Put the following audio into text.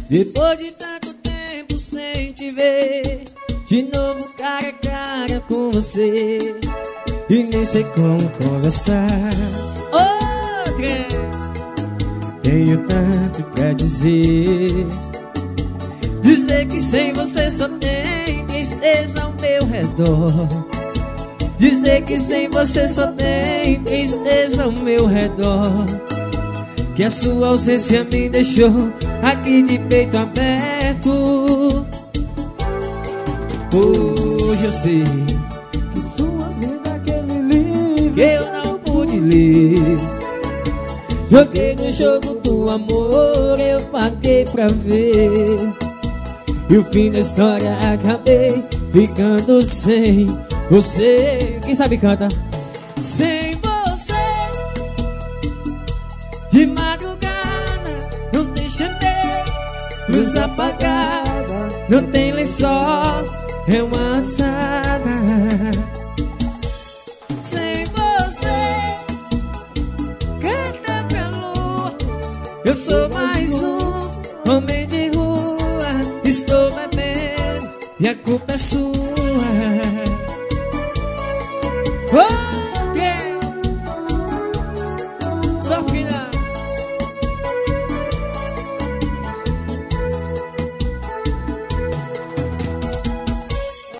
Depois de tanto tempo sem te ver, de novo cara a cara com você, e nem sei como conversar. Outra, tenho tanto pra dizer. Dizer que sem você só tem tristeza ao meu redor. Dizer que sem você só tem tristeza ao meu redor. Que a sua ausência me deixou aqui de peito aberto. Hoje eu sei Que sua vida é aquele livro que eu não pude ler. Joguei no jogo do amor, eu paguei pra ver. E o fim da história acabei ficando sem você. Quem sabe canta? Sem você. De madrugada não tem chandel, luz apagada, não tem lençol, é uma assada. Sem você, canta pra lua. Eu sou mais um homem de rua, estou bebendo e a culpa é sua. Oh, yeah. Só que